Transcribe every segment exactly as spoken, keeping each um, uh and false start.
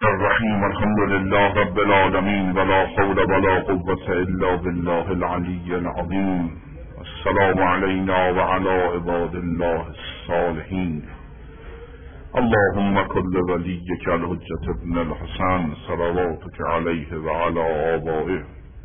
الرحیم الحمد لله رب العالمین ولا حول ولا قوة الا بالله العلی العظیم السلام علینا وعلى عباد الله الصالحین اللهم كل وليك الحجة ابن الحسن صلواتك عليه وعلى آبائه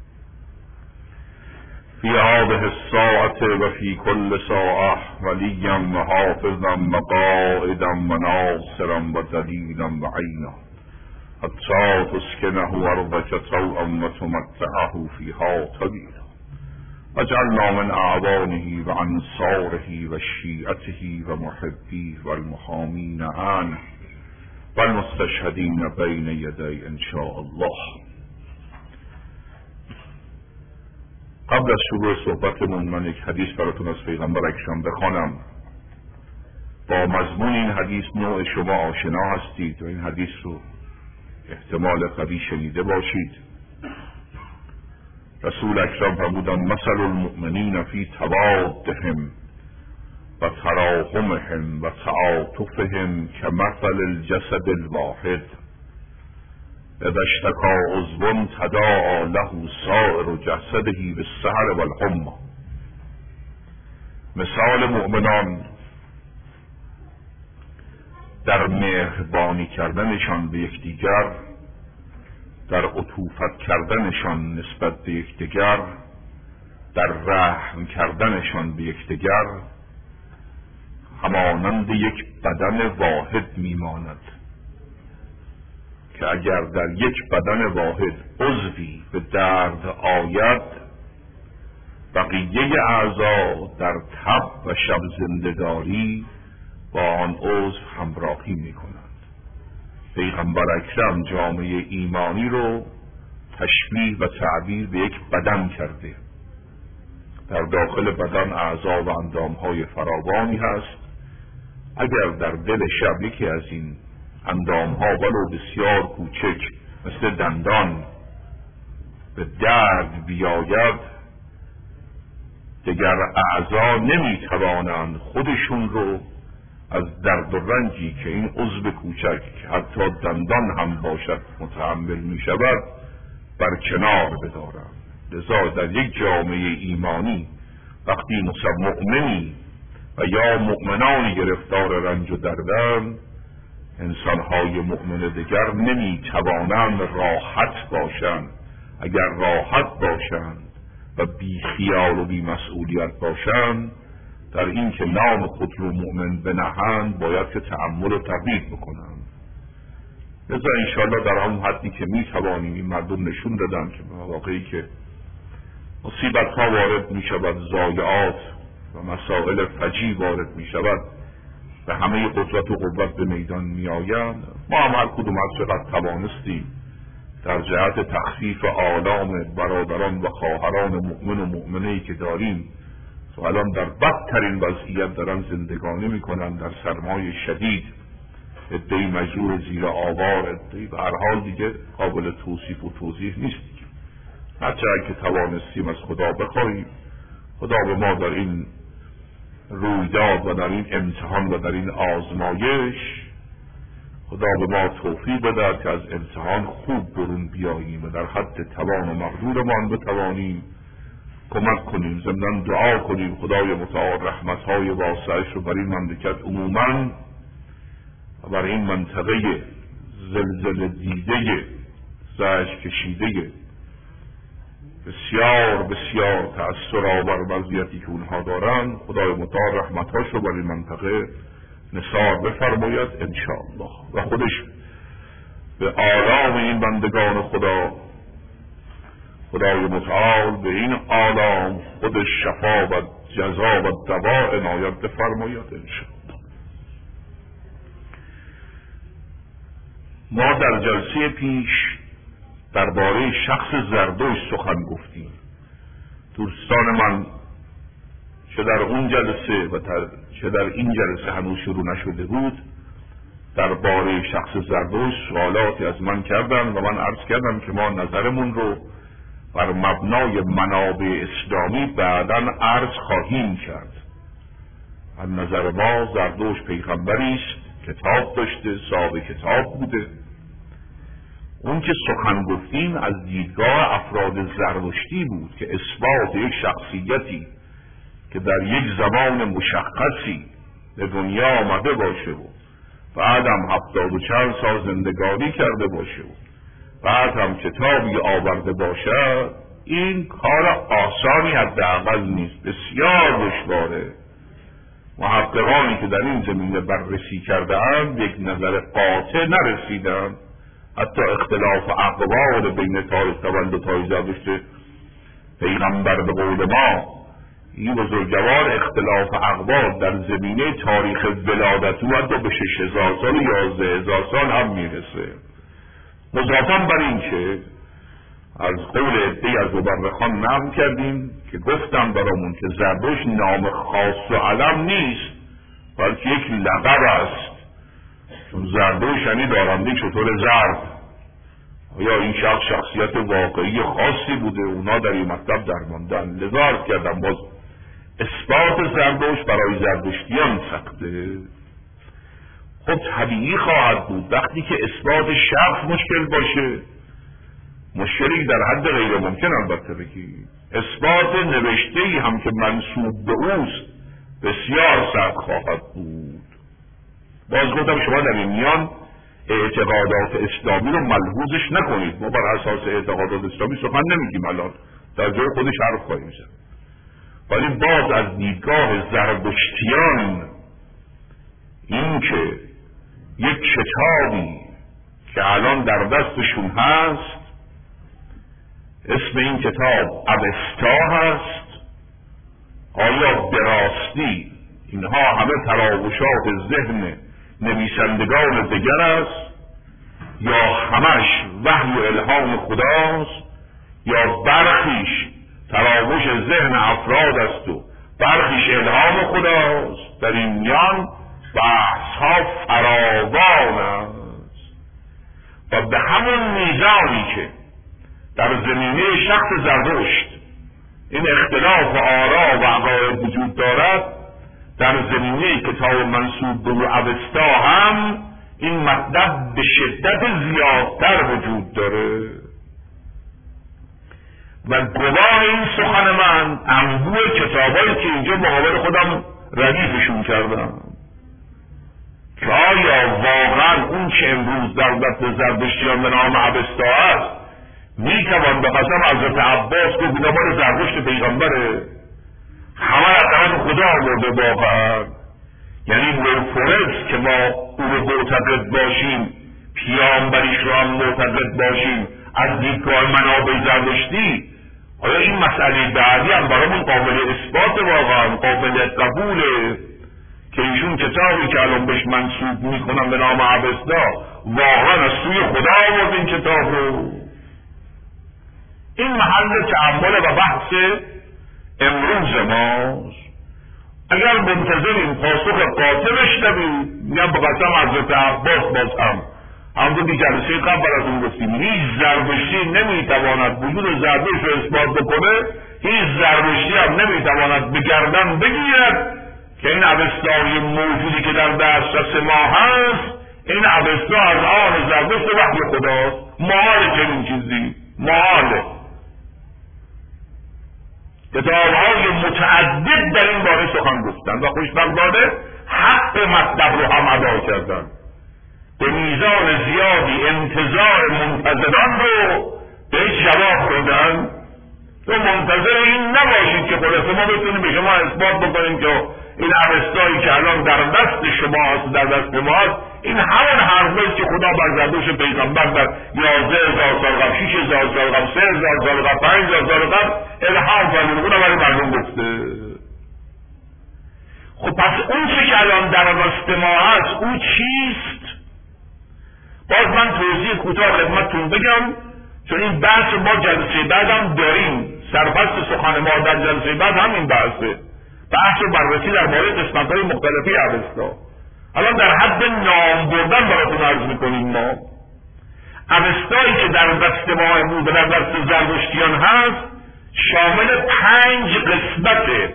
في هذه الساعة وفي كل ساعة وليا وحافظا وقائدا وناصرا ودليلا وعينا حتى تسكنه أرضك طوعا وتمتعه فيها طويلا واجعلنا من أعوانه وأنصاره وشيعته ومحبيه والمحامين عنه والمستشهدين بين يدي إن شاء الله. قبل از شروع صحبتمون من یک حدیث براتون از پیغمبر اکرم بخوانم. با مضمون این حدیث نوع شما آشنا هستید و این حدیث رو احتمال قوی شنیده باشید. رسول اکرم فرمودند مثل المؤمنین فی توادهم و تراحمهم و تعاطفهم کمثل الجسد الواحد اذا اشتكى عضو تداعى له سائر جسده بالسهر والحمى. مثال مؤمنان در مهربانی کردنشان به یکدیگر، در عطوفت کردنشان نسبت به یکدیگر، در رحم کردنشان به یکدیگر همانند یک بدن واحد میماند که اگر در یک بدن واحد عضوی به درد آید بقیه اعضا در تب و شب زندگاری با آن عضو همراهی می کنند. پیغمبر اکرم جامعه ایمانی رو تشبیه و تعبیر به یک بدن کرده. در داخل بدن اعضا و اندامهای فراوانی هست. اگر در دل شب یکی از این اندامها ولو بسیار کوچک مثل دندان به درد بیاید، دیگر اعضا نمی توانند خودشون رو از درد و رنجی که این عضو کوچک که حتی دندان هم باشد متحمل می شود بر کنار بدارند. لذا در یک جامعه ایمانی وقتی مؤمنی و یا مؤمنانی گرفتار رنج و دردند، انسانهای مؤمن دیگر نمی توانند راحت باشند. اگر راحت باشند و بی خیال و بی مسئولیت باشند، در این که نام خود رو مؤمن بنهند باید که تأمل و تقدیر بکنند. لذا انشاءالله در همون حدی که می توانیم این مردم نشون دادن که واقعی که مصیبت ها وارد می شود، ضایعات و مسائل فجیع وارد می شود و همه قدرت و قوت به میدان می آیند، ما هم هر کدوم از چقدر توانستیم در جهت تخفیف آلام برادران و خواهران مؤمن و مؤمنه‌ای که داریم و الان در بدترین وضعیت دارن زندگانی می کنند، در سرمای شدید، عده‌ای مجروح زیر آوار، عده‌ای به هر حال دیگه قابل توصیف و توضیح نیست دیگه. هرچه که توانستیم از خدا بخواهیم، خدا به ما در این رویداد و در این امتحان و در این آزمایش خدا به ما توفیق بده که از امتحان خوب برون بیاییم و در حد توان و مقدورمان بتوانیم کمک کنیم. ضمناً دعا کنیم خدای متعال رحمتهای واسعش رو بر این مملکت عموماً و بر این منطقه زلزله دیده زجر کشیده بسیار بسیار تأثیر آور وضعیتی که اونها دارن، خدای متعال رحمتهاش رو بر این منطقه نثار بفرماید انشاءالله و خودش به آلام این بندگان خدا، خدای متعال به این آلام خودش شفا و جزا و دوا عنایت بفرماید انشاءالله. ما در جلسه پیش درباره شخص زردوش سخن گفتیم. دوستان من چه در اون جلسه و چه در این جلسه هنوز شروع نشده بود درباره شخص زردوش سوالاتی از من کردن و من عرض کردم که ما نظرمون رو بر مبنای منابع اسلامی بعداً عرض خواهیم کرد. از نظر ما زردوش پیغمبری است، کتاب داشته، صاحب کتاب بوده اون که سخن گفتیم از دیدگاه افراد زرتشتی بود که اثبات یک شخصیتی که در یک زمان مشخصی به دنیا آمده باشه و بعد هم هفتاد و چند سال زندگانی کرده باشه و بعد هم کتابی آورده باشه، این کار آسانی حداقل نیست، بسیار دشواره. محققانی که در این زمینه بررسی کرده‌اند یک نظر قاطع نرسیدند. حتی اختلاف اقوال بین تاریخ تولدهای زرتشت پیغمبر به قول ما، این بزرگوار اختلاف اقوال در زمینه تاریخ ولادت او حتی به شش هزار سال و یازده هزار سال هم میرسه. مضافاً بر این که از قول عده‌ای از مورخان نقل کردیم که گفتم برامون که زرتشت نام خاص و علم نیست بلکه یک لقب است، چون زرتشت یعنی دارنده شتر زرد. آیا این شخص شخصیت واقعی خاصی بوده؟ اونا در این مطلب درماندن. لذا عرض کردم باز اثبات زرتشت برای زرتشتیان سخته. خب طبیعی خواهد بود وقتی که اثبات شخص مشکل باشه، مشکلی در حد غیر ممکن البته بگید، اثبات نوشته‌ای هم که منسوب به اوست بسیار سخت خواهد بود. باز گفتم شما در این میان اعتقادات اسلامی رو ملحوظش نکنید. ما بر اساس اعتقادات اسلامی سخن نمیگیم، الان در جای خودش حرف خواهیم زد. ولی باز از دیدگاه زرتشتیان این که یک کتابی که الان در دستشون هست، اسم این کتاب اوستا هست، آیا به راستی اینها همه تراوشات ذهن نویسندگان دیگر است یا همش وحی و الهام خداست یا برخیش تراوش ذهن افراد است و برخیش الهام خداست؟ در این میان بحث ها فراوان است و به همون میزانی که در زمینه شخص زرتشت این اختلاف آرا و عقاید وجود دارد، در زمینه کتاب منسوب به اوستا هم این مطلب به شدت زیادتر وجود داره. و گواه این سخن من انبوه کتابایی که اینجا مقابل خودم ردیفشون کردم که آیا واقعا اون که امروز در دست زرتشتیان به نام اوستا است می توان به قسم حضرت عباس که گنابار زرتشت پیغمبره همه از طرف خدا آورده واقعا؟ یعنی مورفورس که ما او رو معتقد باشیم، پیامبریش رو هم معتقد باشیم از دیدگاه منابع زرتشتی، آیا این مسئله بعدی هم برامون قابل اثبات واقعا قابل قبوله که ایشون کتابی که الان بهش منسوب میکنم به نام اوستا واقعا از سوی خدا آورد این کتاب رو؟ این محل تأمل و بحث امروز ماست. اگر منتظریم پاسخ قاطع بشنویم، میگم به قسم حضرت عباس باز هم همونطور که جلسه قبل براتون گفتیم، هیچ زرتشتی نمیتواند وجود زرتشت رو اثبات بکنه، هیچ زرتشتی هم نمیتواند به گردن بگیرد که این اوستای موجودی که در دسترس ما هست این اوستا از آن زرتشت وحی خداست. محاله چنین چیزی، محاله. کتاب‌های متعدد در این باره سخن گفتن و خوشبختانه حق مطلب رو هم ادا کردن. به میزان زیادی انتظار منتظران رو بهش جواب دادن. تو منتظر این نباشید که خلاصه ما بتونیم به شما اثبات بکنیم که این اوستایی که الان در دست شما هست در دست ما هست این همون حرفایی که خدا بر زرتشت پیغمبر در یازده هزار سال قبل، شش هزار سال قبل، سه هزار سال قبل، پنج هزار سال قبل الهام فرموده بود برای مردم گفته. خب پس اون چه که الان در دست ما هست اون چیست؟ باز من توضیح کوتاه خدمتتون بگم، چون این بحث ما جلسه بعدم داریم. سرپست سخن ما در جلسه بعد همین بحثه، بحث و بررسی در مورد قسمت‌های مختلفی اوستا. الان در حد نام بردن براتون عرض میکنیم. ما اوستایی که در دست ما امروز در دست زرتشتیان هست شامل پنج قسمته.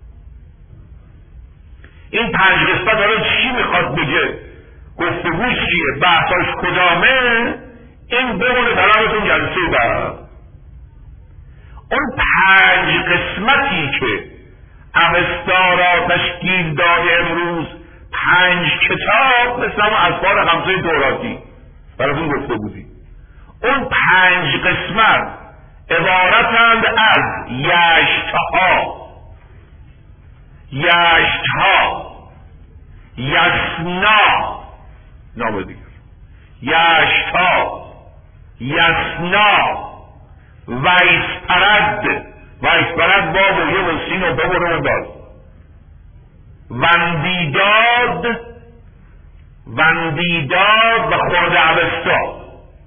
این پنج قسمت الان چی میخواد بگه؟ گفتگوش چیه؟ بحثاش کدامه؟ این بمونه طرفتون جلسه بعد. اون پنج قسمتی که اوستا را تشکیل داده امروز، پنج کتاب مثل هم اسفار خمسه توراتی براتون گفته بودی، اون پنج قسمت عبارتند از یشتها یشتها یسنا نام دیگر یشتها یسنا ویسپرد ویسپرد با بویه و سین و ببره و داد وندیداد وندیداد و خورد اوستا.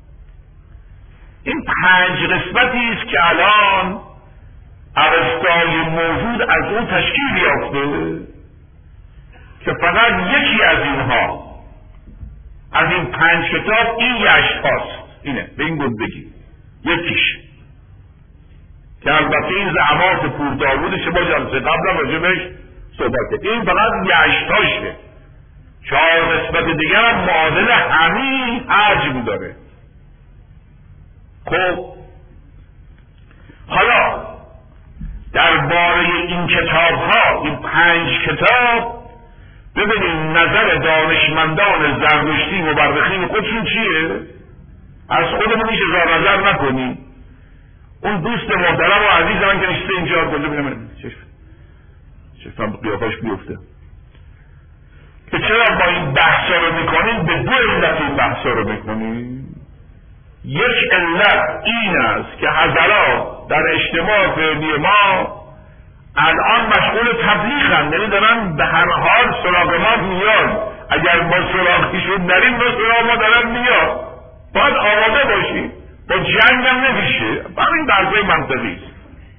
این پنج قسمتی است که الان اوستای موجود از اون تشکیل یافته که فقط یکی از اینها از این پنج کتاب این یشت هاست. اینه به این گفت بگی یکیش که البته این زعمات پور داوودش با جلسه قبل راجبش صحبت کرد. این فقط یشتاشه، چهار قسمت دیگر هم معادل همین حجم داره. خب حالا درباره این کتاب ها، این پنج کتاب، ببینید نظر دانشمندان زردشتی مورخین خودشون چیه؟ از خودمون هیچ اظهار نظر نکنیم. اون دوست محترم و عزیز من که نشسته اینجا کجا ببینم چشم قیافش بیفته که چرا با این بحثا رو میکنیم؟ به دو علت این بحثا رو میکنیم. یک علت این است که حضرات در اجتماع فعلی ما الان مشغول تبلیغن، یعنی دارن به هر حال سراغ ما میاد. اگر ما سراغشون نریم به سراغ ما دارن میاد، باید آماده باشیم. با جنگ هم نمیشه. همین بحثای منطقی است.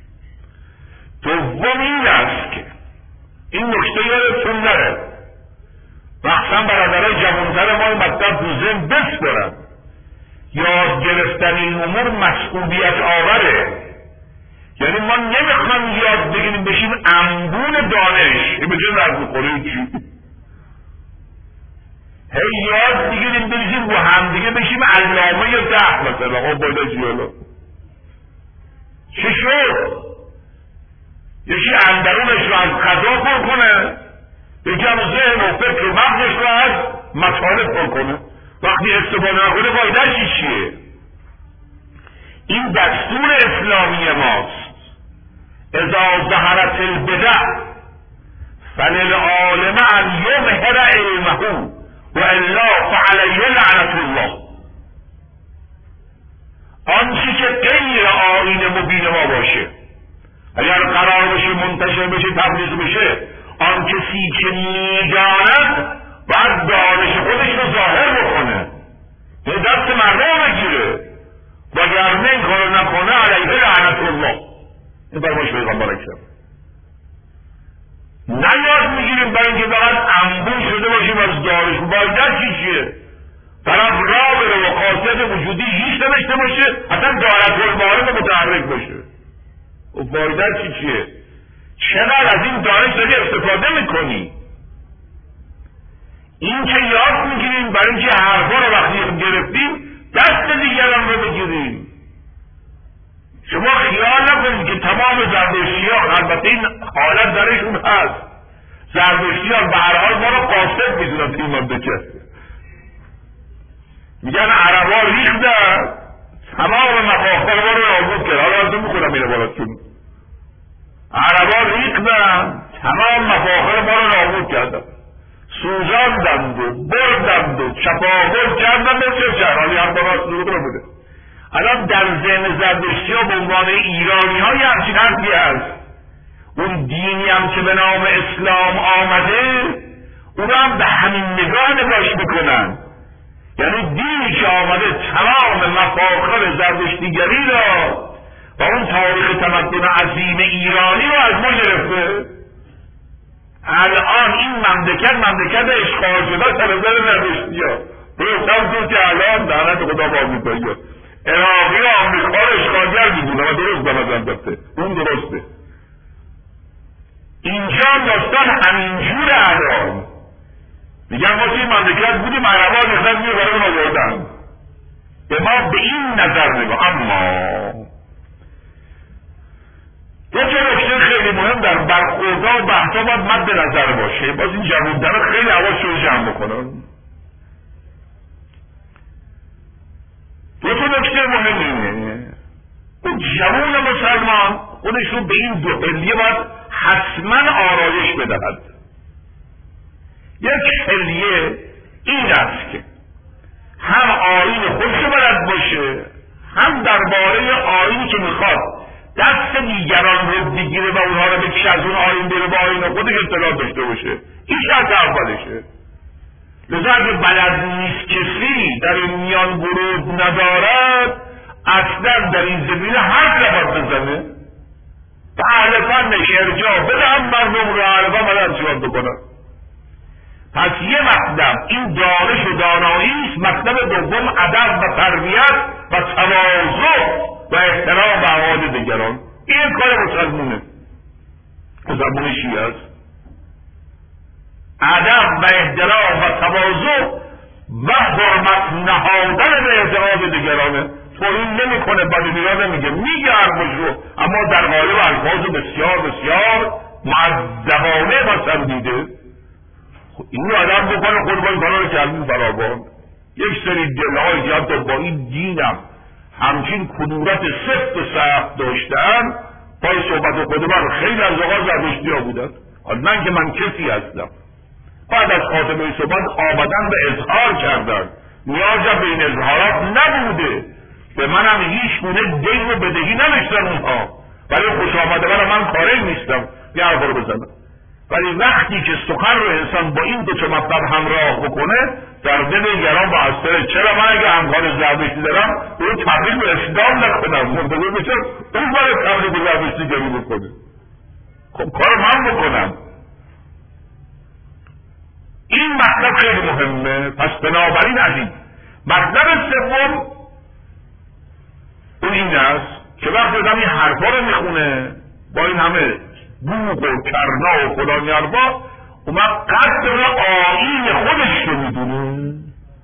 دوم این است که این نکته یادتون نره، مخصوصا برادرای جوانتر ما این مطلب تو ذهن بسپارن. یاد گرفتن این امور مسئولیت آوره. یعنی ما نمیخوام یاد بگیریم بشیم انبون دانش. این به جای درد میخوره چی؟ هی یاد بگیریم بشیم رو هم دیگه بشیم علامه یا ده مثلا. آقا باید جیالا چی شد؟ یکی اندرونش رو از خدا پر کنه، یکی هم ذهن و فکر و مغزش رو از مطالب پر کنه. وقتی استفاده نکنه فایده‌اش چیه؟ این دستور اسلامی ماست. اذا ظهرت البدع فللعالم ان یظهر علمه و الا فعلیه لعنة الله. آنچه که غیر آیین مبین ما باشه، اگر قرار بشه منتشر بشه تبلیغ بشه، آن کسی که میداند باید دانش خودش رو ظاهر بکنه، به دست مردم بگیره، وگرنه این کارو نکنه علیه لعنة الله. این برماش پیغمبر اکرم نیاد میگیریم برای اینکه فقط انبون شده باشیم از دانش. بایدر چی چیه؟ طرف را بره و خاصیت وجودی هیچ داشته باشه، اصلا دارت المعارف متحرک باشه. و بایدر چی چیه؟ چقدر از این دانش داری استفاده میکنی؟ این که یاد میگیریم برای اینکه حرفا رو وقتی گرفتیم دست دیگران رو بگیریم. شما خیال نکنید که تمام زردشتیان، البته این حالت درشون هست، زردشتیان به هر حال ما رو قاصد میدونن این مملکت. میگن عربا ریختن تمام مفاخر ما رو نابود کرد. حالا از اون میکنم این عبارتشون، عربا ریختن تمام مفاخر ما رو نابود کردن، سوزاندند و بردند و چپاول کردند و چه چه حالی هم باید سوزده رو بوده. الان در ذهن زردشتی ها به عنوان ایرانی های همچین حرفی هست. اون دینی هم که به نام اسلام آمده اون هم به همین نگاه نگاش میکنن. یعنی دینی که آمده تمام مفاخر زردشتیگری را و اون تاریخ تمدن عظیم ایرانی رو از ما گرفته. الان این مملکت مملکت اشغال شده طرفدار زردشتی ها. درست هم که الان دهنت خدا با آمریکایی ها عراقی و آمریکا رو اشغالگر میدونه و درست دارد البته اون درسته. اینجا داستان همینجور الان میگن ما توی مملکت بودیم عربا ریختن میبرن آوردن. به ما به این نظر نگاه. اما دو تا نکته خیلی مهم در برخوردها و بحثا باید مد نظر باشه. باز این جوان‌ترا خیلی حواسشون رو جمع بکنن. دو تا نکته مهم اینه، اون جوان مسلمان خودش رو به این دو حلیه باید حتما آرایش بدهد. یک حلیه این است که هم آیین خودش بلد باشه، هم درباره آیینی که میخواد دست دیگران رو بگیره و اونها رو بکشه از اون آیین بره با آیین خودش اطلاع داشته باشه. این شرط اولشه. لذا اگه بلد نیست کسی در این میان ورود ندارد، اصلا در این زمینه حرف نباید بزنه. به اهل فنش ارجاع بده، هم مردم رو اهل فن بلد صحبت بکنن. پس یه مطلب این دانش و دانایی است. مطلب دوم ادب و تربیت و تواضع و احترام به احوال دیگران. این کار مسلمونه، مسلمان شیعه است. ادب و احترام و تواضع و حرمت نهادن به اعتقاد دیگرانه. توهین نمیکنه، بدبیرا نمیگه، میگه حرفش رو، اما در قالب الفاظ بسیار بسیار مؤدبانه و سنجیده. این رو ادب بکنه. قربان کنه کردیم فراوان. یک سری دلهایی که حتی با این دینم همچین کدورت سفت و سخت داشتن، پای صحبت خودمان خیلی از اوقات زردشتی ها بودن. من که من کسی هستم، بعد از خاتمه صحبت آمدن به اظهار کردن، نیاز به این اظهارات نبوده. به منم هیچ گونه دین و بدهی نداشتن اونها، ولی خوش آمده برای من کاری نیستم یه حرف رو بزنم. ولی وقتی که سخن رو انسان با این دو تا مطلب همراه بکنه، در دل دیگران با اثر. چرا من اگه همکار زردشتی دارم به اون تبلیغ به اسلام نکنم؟ منتظر بشم اون باید تبلیغ به زردشتی گری بکنه. خب کار من بکنم. این مطلب خیلی مهمه. پس بنابراین عزیز، مطلب سوم اون این است که وقتی آدم این حرفا رو میخونه با این همه بوق و کرنا و فلان حرفا، اون وقت قدر آیین خودش رو میدونه.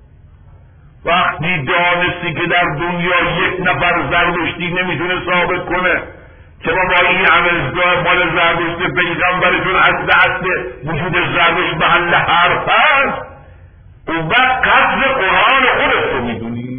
وقتی دانستی که در دنیا یک نفر زردشتی نمیتونه ثابت کنه که ما با این عملگاه مال زردشت پیغمبرشون اصل اصل وجود زردشت محل حرف هست، اون وقت قدر قرآن خودت رو میدونی.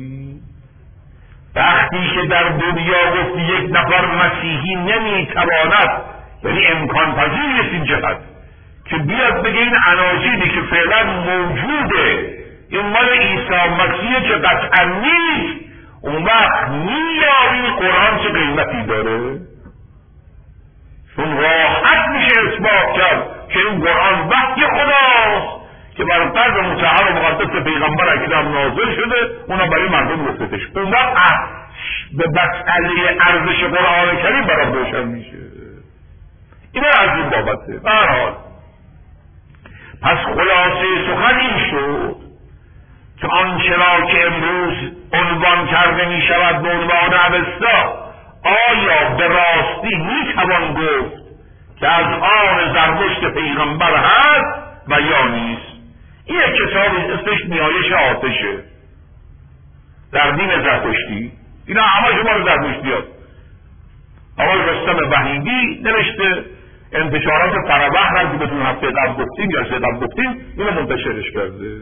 وقتی که در دنیا گفتی یک نفر مسیحی نمیتواند، یعنی امکان پذیر نیست این جهت که بیاد بگه این عناصری که فعلا موجوده این مال عیسی مسیحه که قطعا نیست، اون وقت میاری قرآن چه قیمتی داره؟ چون راحت میشه اثبات کرد که این قرآن وحی خداست که بر قلب مطهر و مقدس پیغمبر اکرم نازل شده، اونا برای مردم گفتش. اون وقت به مسئله ارزش قرآن کریم برای روشن میشه. اینا از این بابته. به هر حال پس خلاصه سخن این شد که آنچه را که امروز عنوان کرده می شود به عنوان اوستا، آیا به راستی می توان گفت که از آن زرتشت پیغمبر هست و یا نیست؟ این یک کتابی اسمش نیایش آتشه در دین زرتشتی. اینا همه شما رو زرتشتی هست. آقای رستم وحیدی نوشته، انتشارات فرابحر هم که بهتون هفته قبل گفتیم یا سه قبل گفتیم، اینو منتشرش کرده.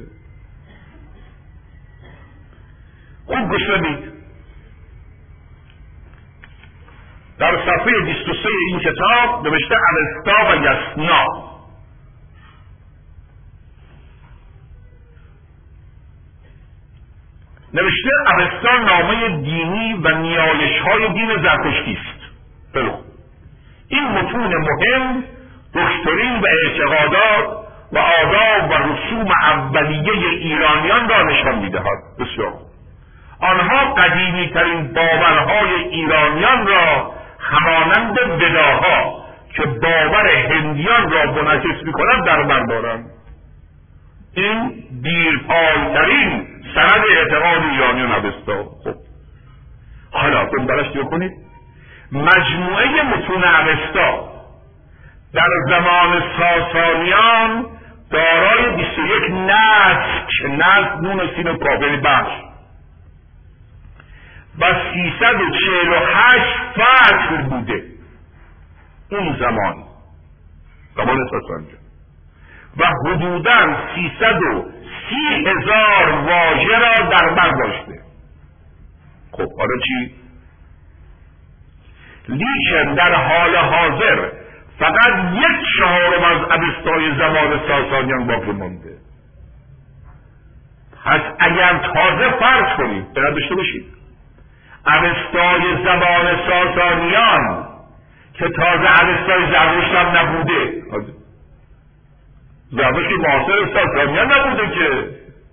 خوب گوش بدید. در صفحه بیست و سه این کتاب نوشته اوستا و یسنا. نوشته اوستا نامه دینی و نیایش های دین زرتشتی است. بلو این متون مهم دکترین و اعتقادات و آداب و رسوم اولیه ایرانیان را نشان می‌دهد. بسیار آنها قدیمی ترین باورهای ایرانیان را همانند وداها که باور هندیان را منعکس می‌کند در بر دارند. این دیرپایترین سند اعتقاد ایرانیان اوستا. خب حالا دنبالش نگاه کنید. مجموعه متون اوستا در زمان ساسانیان دارای بیست و یک نسک، نسک نون و سین و کاف، یعنی بخش سیصد و چهل و هشت فصل بوده اون زمان، زمان ساسانیان، و حدوداً سیصد و سی هزار واژه را در بر داشته. خب حالا چی؟ لیکن در حال حاضر فقط یک چهارم از اوستای زمان ساسانیان باقی مانده. پس اگر تازه فرض کنید به داشته باشید اوستای زمان ساسانیان که تازه اوستای زرتشت هم نبوده، زرتشت معاصر ساسانیان نبوده که،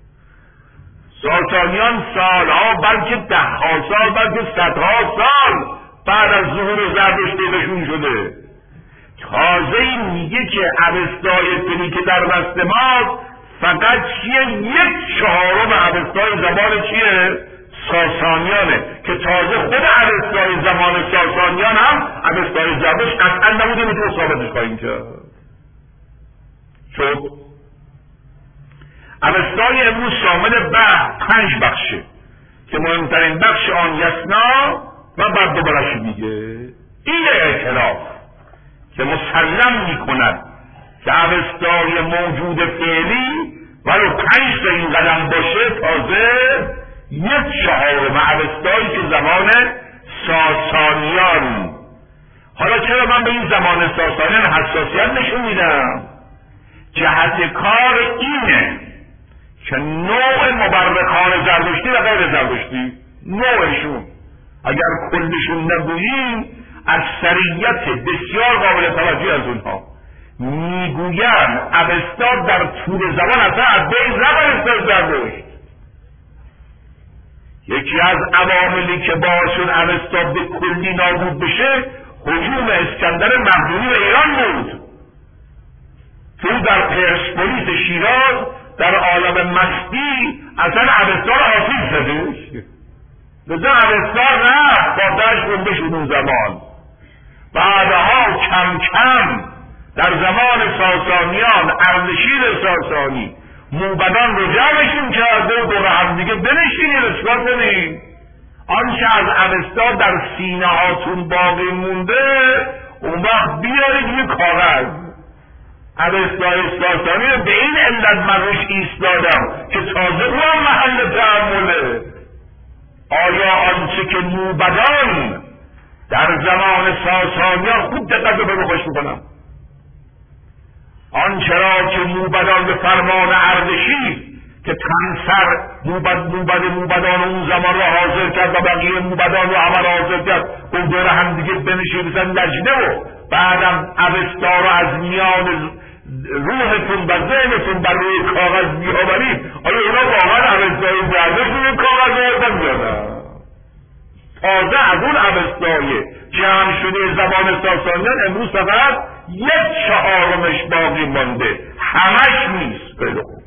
ساسانیان سالها بلکه دهها سال بلکه صدها سال بعد از ظهور زرتشت بهشون شده. تازه این میگه که اوستای فنی که در دست ماست فقط چیه؟ یک چهارم اوستای زمان چیه؟ ساسانیانه، که تازه خود اوستای زمان ساسانیان هم اوستای زرتشت قطعا نبوده، میتونه ثابتش خواهیم کرد. چون اوستای امروز شامل بخش پنج بخشه که مهمترین بخش آن یسنا و بعد دوبارش میگه. این اعتراف که مسلم میکند که اوستای موجود فعلی ولو پنج تا این قدم باشه تازه یک چهارم اوستایی که زمان ساسانیان. حالا چرا من به این زمان ساسانیان حساسیت نشون میدم؟ جهت کار اینه که نوع مورخان زرتشتی و غیر زرتشتی، نوعشون اگر کلشون نگوییم اکثریت بسیار قابل توجه از اونها میگویند اوستا در طول زمان اصلا از بین رفت اوستا زرتشت. یکی از عواملی که باعث شد اوستا به کلی نابود بشه هجوم اسکندر مقدونی به ایران بود. تو در پرسپولیس شیراز در عالم مستی اصلا اوستا رو آسیب زدش، لذا اوستا رفت با دشت گنده شد اون زمان. بعدها کم کم در زمان ساسانیان اردشیر ساسانی موبدان رو جمعشون کرده و دور هم دیگه بنشینید و چکار کنید؟ آنچه از اوستا در سینه هاتون باقی مونده اون وقت بیارید یه کاغذ اوستای ساسانی رو به این علت من روش ایستادم که تازه او هم محل تأمله. آیا آنچه که موبدان در زمان ساسانیان، خوب دقت رو به خوش میکنم، آنچه را که موبدان به فرمان اردشیر که تنسر موبد موبد موبدان اون زمان را حاضر کرد و بقیه موبدان رو همه را حاضر کرد اون دور هم دیگه بنشینید نجده و بعدم اوستا رو از میان روحتون و ذهنتون بر روی کاغذ بیاورید. آیا اینا واقعا اوستای زرتشت روی کاغذ آوردن میادن؟ تازه از اون اوستای جمع شده زمان ساسانیان امروز فقط یک چهارمش باقی مانده، همش نیست. خیلی خوب،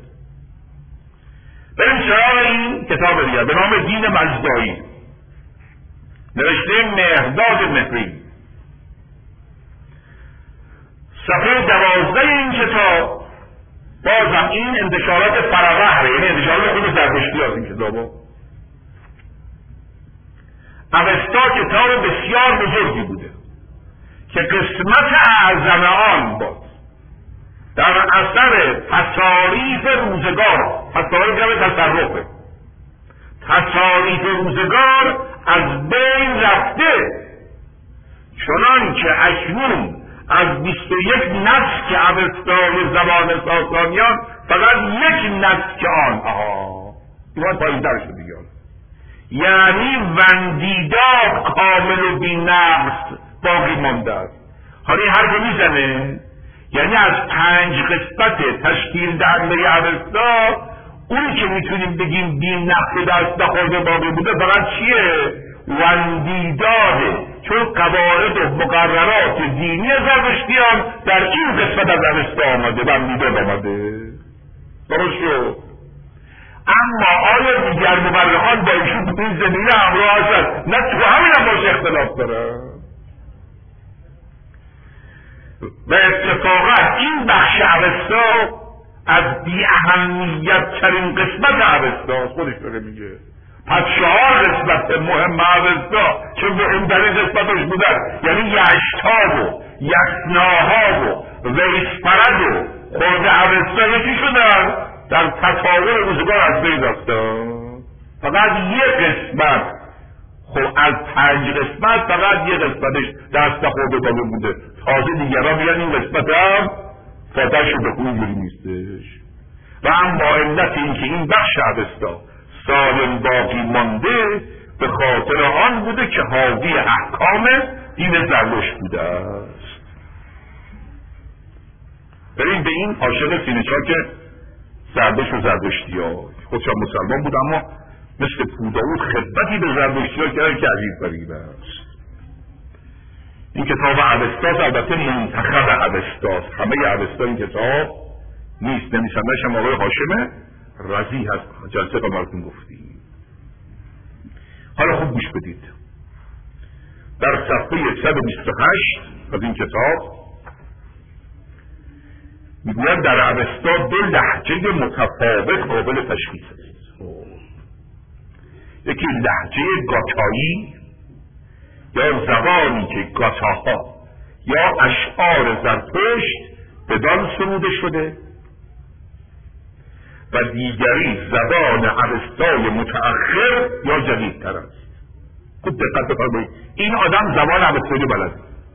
بریم سراغ این کتاب دیگر به نام دین مجدایی، نوشته مهرداد مهری. صفحه دوازده این کتاب بازم این انتشارات فرقهره، یعنی انتشارات خود زرتشتی هست این کتابا. اوستا کتاب بسیار بزرگی بوده که قسمت اعظم آن بود در اثر تصاریف روزگار، تصاریف جمع تصرفه، تصاریف روزگار از بین رفته، چنان که اکنون از بیست و یک نسک اوستای زمان ساسانیان فقط یک نسک آن آها ایمان پایین در شد دیگه، یعنی وندیداد کامل و بی نقص باقی مانده است. حالا این حرف میزنه یعنی از پنج قسمت تشکیل دهنده اوستا اون که میتونیم بگیم بی نقص دست نخورده باقی بوده فقط چیه؟ وندیداده، چون قواعد و مقررات دینی زرتشتیان در این قسمت از اوستا آمده، وندیداد آمده. درست شد؟ اما آیا دیگر مورخان با ایشون تو این زمینه همراه هستند؟ نه، تو همین هم باشه اختلاف داره. و اتفاقا این بخش اوستا از بی اهمیت ترین قسمت اوستا خودش داره میگه. پس چهار قسمت مهم اوستا که مهمترین قسمتش بودن، یعنی یشتا و یسناها و ویسپرد و خورده اوستا یکی شدن، در تطاول روزگار از بین رفتن. فقط یه قسمت، خب از پنج قسمت فقط یه قسمتش دست خورده داده بوده. تازه دیگران میگن این قسمت هم فاتح شده اونجوری نیستش. و اما علت این که این بخش اوستا سالم باقی مانده به خاطر آن بوده که حاوی احکام دین زرتشت بوده است. بریم به این عاشق سینه چاک زرتشت و زرتشتی ها، خودشان مسلمان بود اما مثل پوداود خدمتی به زرتشتی ها کردن که عجیب غریب است. این کتاب اوستاست، البته منتخب اوستاست، همه اوستا این کتاب نیست، نویسنده‌اش هم آقای هاشم رضی هست، جلسه قبلتون گفتیم. حالا خوب گوش بدید. در صفحه صد و بیست و هشت از این کتاب میگوید در اوستا دو لهجه متفاوت قابل تشخیص است. یکی لهجه گاتایی یا زبانی که گاتاها یا اشعار زرتشت بدان سروده شده، و دیگری زبان اوستای متأخر یا جدیدتر است. خوب دقت بفرمایید، این آدم زبان اوستایی بلده.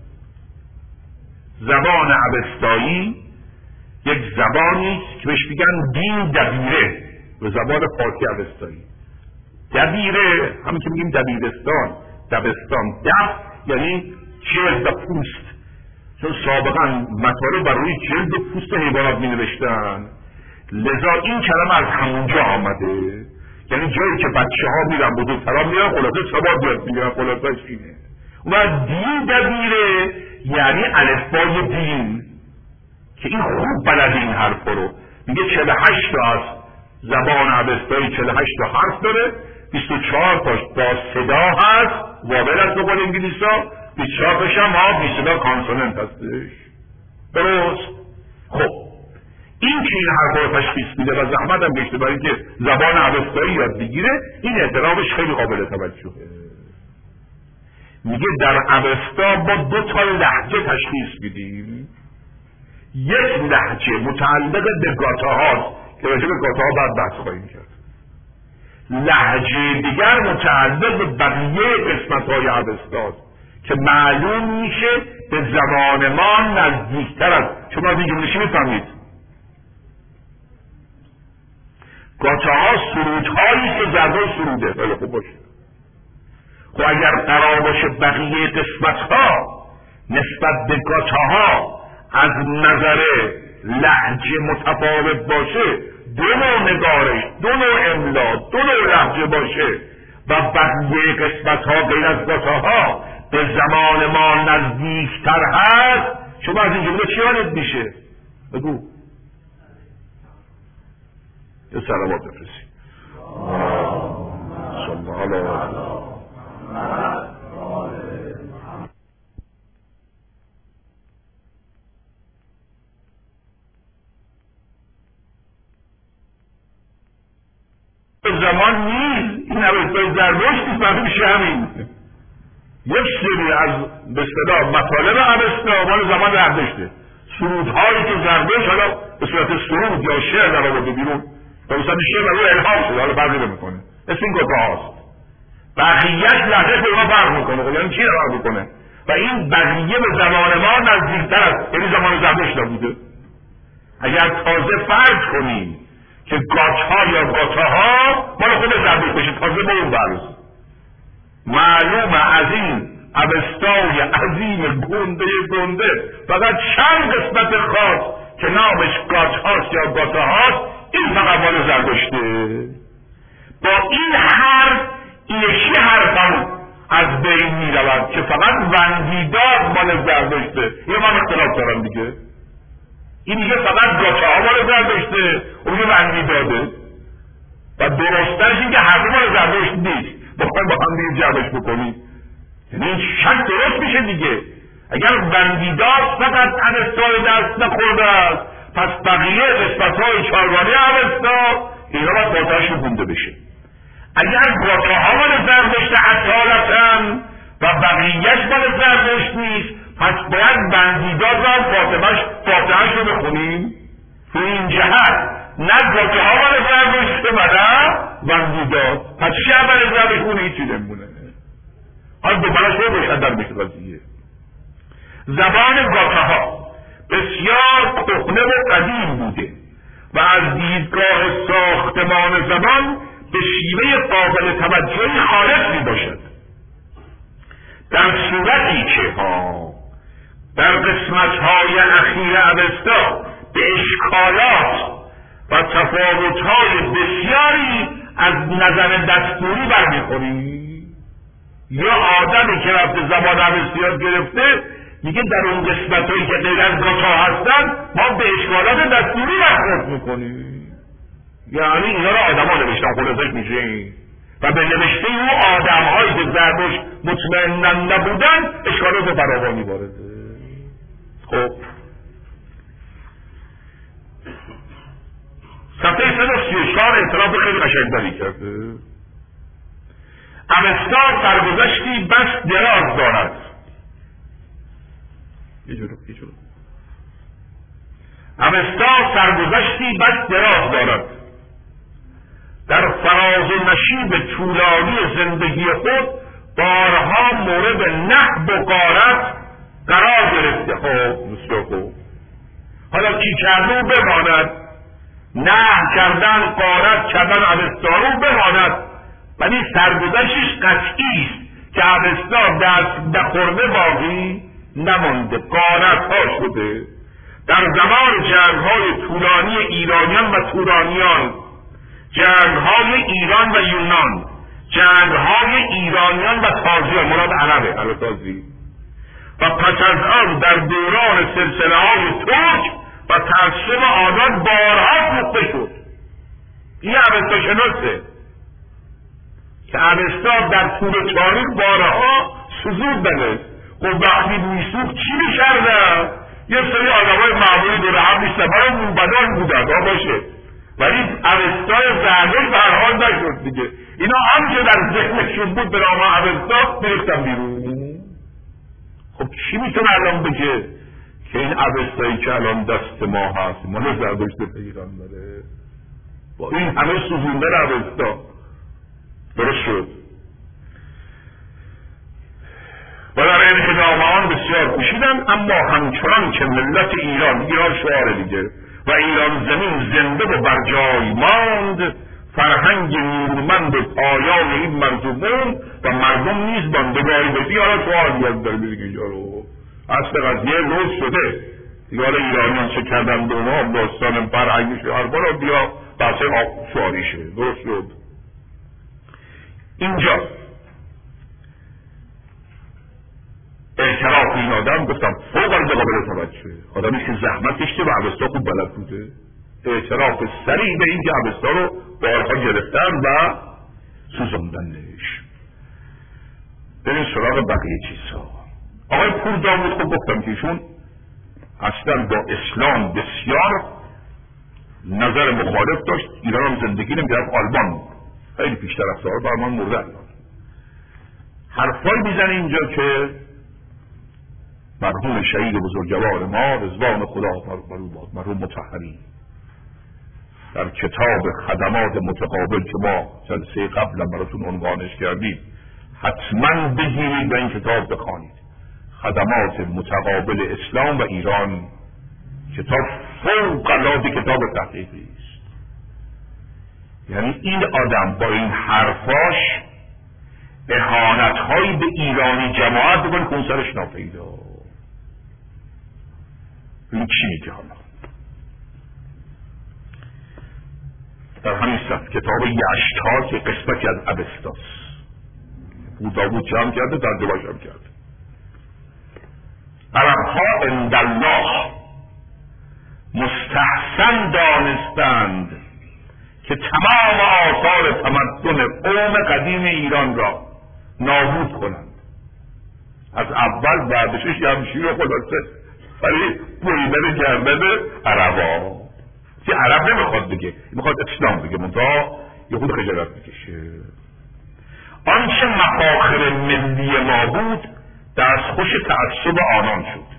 زبان اوستایی یک زبانی است که بهش میگن دین دبیره به زبان فارسی اوستایی. دبیره همین که میگیم دبیرستان، دبستان، دب یعنی جلد و پوست، چون سابقا مطالب بر روی جلد و پوست حیوانات می نوشتن، لذا این کلمه از همونجا آمده. یعنی جایی که بچه ها میرن بزرگتران میرن خلاصه سواد یاد میگیرن، خلاصه اینه. و دین دبیره یعنی الفبای دین، که این خوب بلده این حرف رو. میگه چهل و هشت تا از زبان اوستایی چهل و هشت تا حرف داره، بیست و چهار تاش با صدا هست، وابل است به قول انگلیسا، بیست و چهار تاش هم ها بی صدا کانسوننت هستش. درست؟ خب این که این حرف رو تشخیص میده و زحمت هم گشته برای که زبان اوستایی یاد بگیره، این اعترافش خیلی قابل توجهه. میگه در اوستا با دو تا لهجه تشخیص میدیم. یک لهجه متعلق به گاتاهاست که راجع به گاتاها بعد بحث خواهیم کرد. لهجه دیگر متعلق به بقیه قسمت‌های اوستاست که معلوم میشه به زبان ما نزدیکتر است. شما از این جمله چی میفهمید؟ گاتاها سرودهایی که زرتشت سروده. خیلی خوب باشه. خب اگر قرار باشه بقیه قسمت‌ها نسبت به گاتاها از نظر لهجه متفاوت باشه، دو نوع نگارش، دو نوع املا، دو نوع لهجه باشه و بقیه قسمت‌ها غیر از گاتاها به زمان ما نزدیکتر هست، شما از این جمله چی یادت میشه؟ بگو. یه سلامات بفرسید. صلی الله علیه زمان نیست. این اوستای زرتشت نیست، باید میشه همین یک سری از به اصطلاح مطالب اوستا مال زمان زرتشته. سرودهایی که زرتشت حالا به صورت سرود یا شعر در آورده بیرون، به صورت شعر برای الهام شده، حالا فرقی نمیکنه، اسم این گاتاهاست. بقیه‌اش لحظه به ما فرق میکنه. یعنی چی فرق میکنه؟ و این بقیه به زمان ما نزدیکتر است، یعنی زمان زرتشت نبوده. اگر تازه فرض کنیم که گاتها یا گاتاها مال خود زرتشت بشه، تازه به اون برس معلومه از این اوستای عظیم گنده گنده فقط چند قسمت خاص که نامش گاتهاست یا گاتاهاست، این فقط مال زرتشته. با این حرف این یکی حرف هم از بین می رود که فقط وندیداد مال زرتشته. یه من اختلاف دارم دیگه. این دیگه فقط گاتاها مال زرتشته، اون یه وندیداده. و درستش این که هر مال زرتشت نیست. بخواهیم با هم دیگه جمعش بکنیم، یعنی این شک درست میشه دیگه. اگر وندیداد فقط اوستای دست نخورده است، پس بقیه قسمت‌های چارگانه اوستا اینا باید گاتاهاشون گونده بشه. اگر گاتاها مال زردشت اصالتاً و بقیهش مال زردشت نیست، پس باید بندیداد و فاطمهش فاتحهش رو بخونیم تو این جهت. نه گاتاها مال زردشت و نه بندیداد، پس چی اول زردشت اون هیچی نمونه. حالا دوبارش رو بشن در میشه قضیه. زبان گاتاها بسیار کهنه و قدیم بوده و از دیدگاه ساختمان زبان به شیوه قابل توجهی خالص می باشد، در صورتی که ها در قسمت‌های اخیر اوستا به اشکالات و تفاوت‌های بسیاری از نظر دستوری برمیخوری. یا آدمی که رفته زبان اوستا گرفته میگه در اون قسمت‌هایی که غیر از گاتا هستن ما به اشکالات دستوری برخورد میکنیم. یعنی اینا رو آدم ها نوشتن، خلاصش میشه و به نوشته او آدم هایی که زردشت مطمئنا نبودن اشکالات فراوانی وارده. خب صفحه صد و سی و چهار اعتراف خیلی قشنگ‌تری کرده. اوستا سرگذشتی بس دراز دارد. یه جورو یه جورو اوستا سرگذشتی بس دراز دارد، در فراز و نشیب طولانی زندگی خود بارها مورد نهب و غارت قرار گرفته. خب بسیار خوب، حالا کی کرده و بماند، نهب کردن غارت کردن اوستا رو بماند، ولی سرگذشتش قطعی است که اوستا دست نخورده باقی نمانده، غارت ها شده. در زمان جنگ های طولانی ایرانیان و تورانیان، جنگ های ایران و یونان، جنگ های ایرانیان و تازیان، مراد عربه عرب تازی، و پس از آن در دوران سلسله های ترک و تعصب آزاد بارها سوخته شد. این اوستا شناسه که اوستا در طول تاریخ بارها سوزوندنه. خب وقتی میسوخت چی میکردن؟ یه سری آدمای معمولی دور هم نیستن، برای موبدان بودن ها باشه، ولی اوستای زردشت به هر حال نشد دیگه. اینا هم که در ذهنشون بود به نام اوستا بریختن بیرون. خب چی میتونه الان بگه که این اوستایی که الان دست ما هست مال زردشت پیغام داره؟ با این همه سوزوندن اوستا درست شد. و در انحدام آن بسیار کوشیدند، اما همچنان که ملت ایران، ایران شعار دیگه، و ایران زمین زنده و برجای ماند، فرهنگ نیرومند و پایان این مردمان و مردم نیز باندگاری به دیارا شعار دیگر در میزید اینجا رو. اصل قضیه روز شده دیگه، ایرانیان چه کردن به اونا داستان فرهنگ شعار برا بیا بحث شعاری شه. درست شد. اینجا اعتراف این آدم گفتم فوق العاده قابل توجه، آدمی که زحمت کشته و اوستا خوب بلد بوده، اعتراف سریع به این که اوستا رو بارها گرفتن و سوزاندنش. بریم سراغ بقیه چیزها. آقای پور داوود خب گفتم که ایشون اصلا با اسلام بسیار نظر مخالف داشت، ایران هم زندگی نمی‌کرد، آلمان خیلی پیشتر رفته، آلمان مرده. حرفایی میزنه اینجا که مرحوم شهید بزرگوار ما رضوان خدا بر او باد، مرحوم مطهری، در کتاب خدمات متقابل که ما جلسه قبلا براتون عنوانش کردیم حتما بگیرید و این کتاب بخوانید. خدمات متقابل اسلام و ایران، کتاب فوق العاده کتاب تحقیقی است. یعنی این آدم با این حرفاش اهانت هایی به ایرانی جماعت بکنه که اون سرش ناپیدا. این چی میگه حالا؟ در همین صفحه کتاب یشتار که قسمتی از اوستاست، او داوود جمع کرده، ترجمه‌اش هم کرده. عربها عندالله مستحسن دانستند که تمام آثار تمدن قوم قدیم ایران را نابود کنند. از اول بعدشش یمشیر و خلاصه برای بریدن گردن عربا. که عرب نمیخواد بگه، میخواد اسلام بگه، منتها یه خود خجالت بکشه. آنچه مفاخر ملی ما بود دستخوش تعصب آنان شد.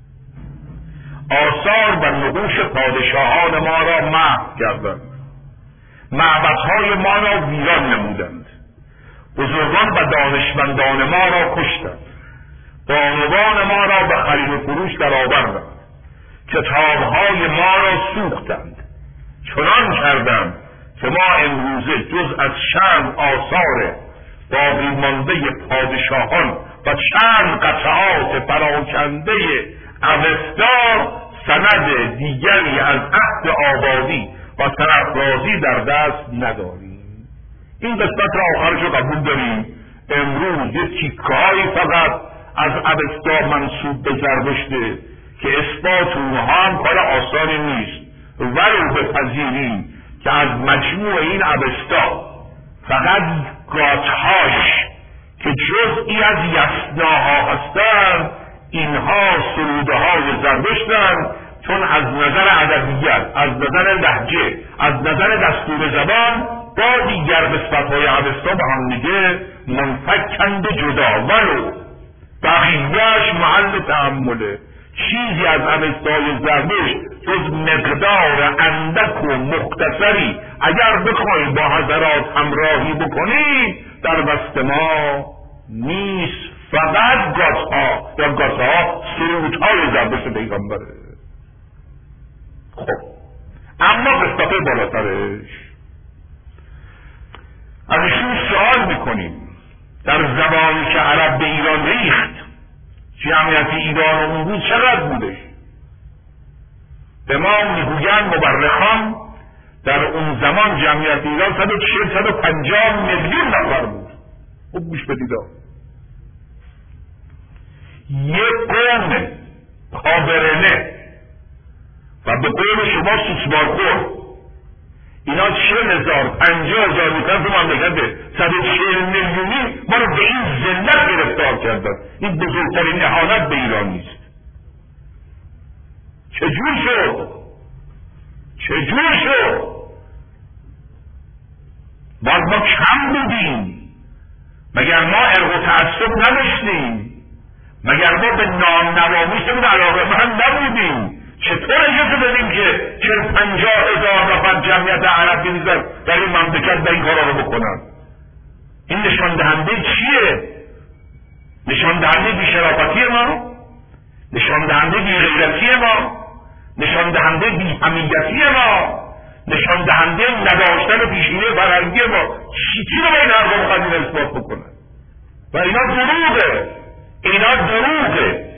آثار و نقوش پادشاهان ما را محو کردند، معبدهای ما را ویران نمودند، بزرگان و دانشمندان ما را کشتند، بانوان ما را به خرید و فروش درآوردند، کتابهای ما را سوختند. چنان کردند که ما امروزه جز از چند آثار باقی مانده پادشاهان و چند قطعات پراکنده اوستا سند دیگری از عهد آبادی و سرافرازی در دست نداریم. این قسمت را آخرش رو قبول داریم. امروز یک تیکه‌هایی فقط از اوستا منسوب به زرتشته که اثبات اونها هم کار آسانی نیست، ولو بپذیریم که از مجموع این اوستا فقط گاتهاش که جزئی از یسناها هستند اینها سروده های زرتشتند، چون از نظر ادبیات، از نظر لهجه، از نظر دستور زبان با دیگر نسبت‌های اوستا به هم دیگه منفکند جدا، ولو بقیه‌اش محل تأمله. چیزی از اوستای زرتشت جز مقدار اندک و مختصری اگر بخواهیم با حضرات همراهی بکنیم در دست ما نیست، فقط گاتها یا گاتها سرودهای زرتشت پیغمبره. خب اما قسمت بالاترش از ایشون سوال میکنیم، در زمانی که عرب به ایران ریخت جمعیت ایران و اون روز چقدر بودش؟ به ما میگویند مورخان در اون زمان جمعیت ایران صد و چهل صد و پنجاه میلیون نفر بود. خوب گوش بدید، یک قوم پابرنه و به قوم شما سوسمارخور اینا چهل هزار پنجاه هزار میکنن تو مملکت صد و چهل میلیونی ما رو به این ذلت گرفتار کردن. این بزرگترین اهانت به ایران نیست؟ چجور شد؟ چجور شد؟ باز ما کم بودیم؟ مگر ما ارق و تعصب نداشتیم؟ مگر ما به نام نوامیسمون علاقه‌مند نبودیم؟ چطور اجازه بدیم که چهل پنجاه هزار نفر جمعیت عرب بریزن در این مملکت به این کارا رو بکنن؟ این نشان دهنده چیه؟ نشان دهنده بی‌شرافتی ما؟ نشان دهنده بی‌غیرتی ما؟ نشان دهنده بی‌حمیتی ما؟ نشان دهنده نداشتن پیشینه فرهنگی ما؟ چی چی رو به این حرفا می‌خواهیم اثبات بکنن؟ و اینا دروغه، اینا دروغه.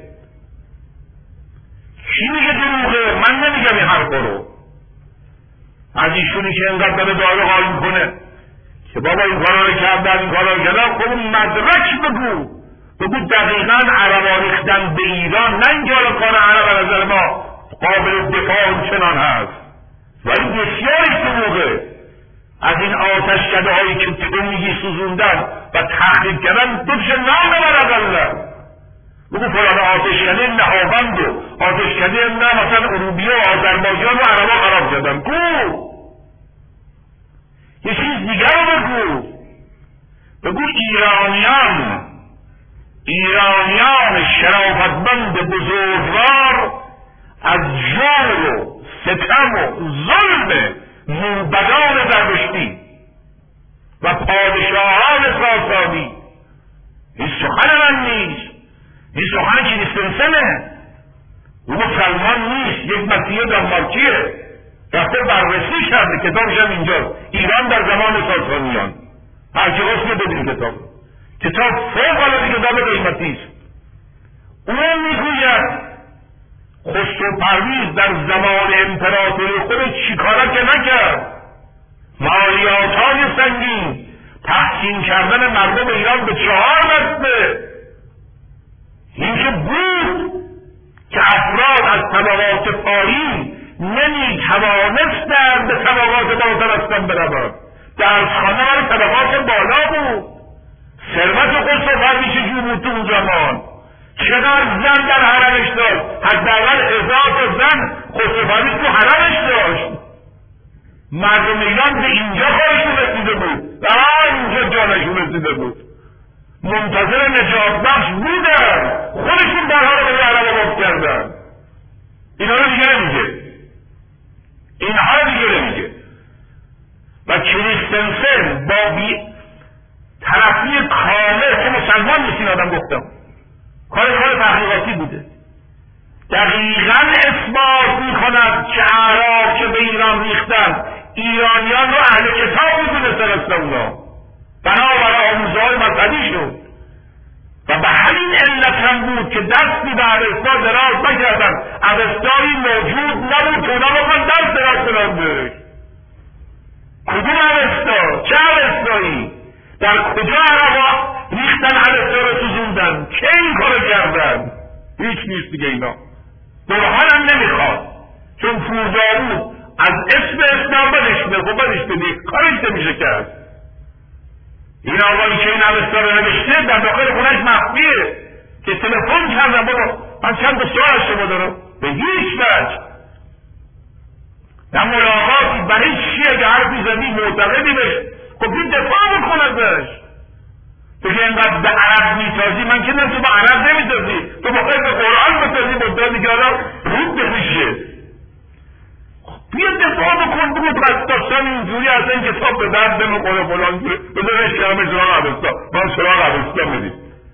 کی میگه دروغه؟ من نمیگم این حرفا رو. از ایشونی که اینقدر داره داره قایم کنه که بابا این کارا رو کردن این کارا رو کردن، خب مدرک بگو. بگو دقیقا عربا ریختن به ایران، نه اینکه حالا کار عرب از نظر ما قابل دفاع چنان هست. ولی بسیارش دروغه. از این آتشکده هایی که تو میگی سوزوندن و تخریب کردن دوش نام ببرد. بگو فلان آتشکده نهاوند و آتشکده نه مثلا اروبیه و آذربایجان و عربا خراب کردن. گو یه چیز دیگر رو بگو. بگو ایرانیان ایرانیان شرافتمند بزرگوار از جور و ستم و ظلم موبدان زرتشتی و پادشاهان ساسانی، این سخن من نیست، این سخن کریستنسنه، او مسلمان نیست، یک مسیح دانمارکیه، رفته بررسی کرده، کتابش هم اینجاست، ایران در زمان ساسانیان. هرچی اسم بدین کتاب، کتاب فوق العاده کتاب قیمتی است. اون میگوید خسرو پرویز در زمان امپراتوری خود چیکارا که نکرد؟ مالیات‌های سنگین، تحسین کردن مردم ایران به چهار دسته. این که بود که افراد از طبقات پایین نمیتوانستند به طبقات بالاتر بروند. درسخانه برای طبقات بالا بود. ثروت خسرو پرویز چجور بود تو اون زمان؟ چقدر زن در حرمش داشت؟ حداقل هزار تا زن خسرو پرویز تو حرمش داشت. مردم ایران به اینجا کارشون رسیده بود و همونجا جانشون رسیده بود، منتظر نجات بخش بودن، خودشون درها رو به عرب آباد کردن. اینا رو دیگه نمیگه، اینها رو دیگه نمیگه. و کریستنسن با بی طرفی کامل که مسلمان نیست، این آدم گفتم کار کار تحقیقاتی بوده، دقیقا اثبات میکند که اعراب که به ایران ریختن ایرانیان رو اهل کتاب میدونستن اصلا اونا، بنابر آموزه‌های مذهبی شد و به همین علت هم بود که دستی به اوستا دراز نکردن. اوستایی موجود نبود که اونا بخوان دست دراز کنن بهش. کدوم اوستا؟ چه اوستایی؟ در کجا عربا ریختن اوستا رو سوزوندن؟ که این کارو کردن؟ هیچ نیست دیگه. اینا برهان هم نمیخواد، چون پوردارود از اسم اسلام بدش میاد، بدش بدید کارش نمیشه کرد. این آقایی که این اوستا رو نوشته در داخل خونش مخفیه که تلفن کردم بابا من چند سوال از شما دارم، به هیچ وجه در ملاقاتی برای چیه که حرفی زدی معتقدی بش، خب این دفاع بکن ازش. تو که اینقدر به عرب میتازی، من که نه تو با عرب نمیتازی، تو با خیلی به قرآن بتازی مدتی که آدم رود بخیشه. بیا دفاع بکن، بگو داستان اینجوری از این کتاب به درد نمیخوره فلان جوری بذارش کلمه سراغ اوستا، من سراغ اوستا میدید.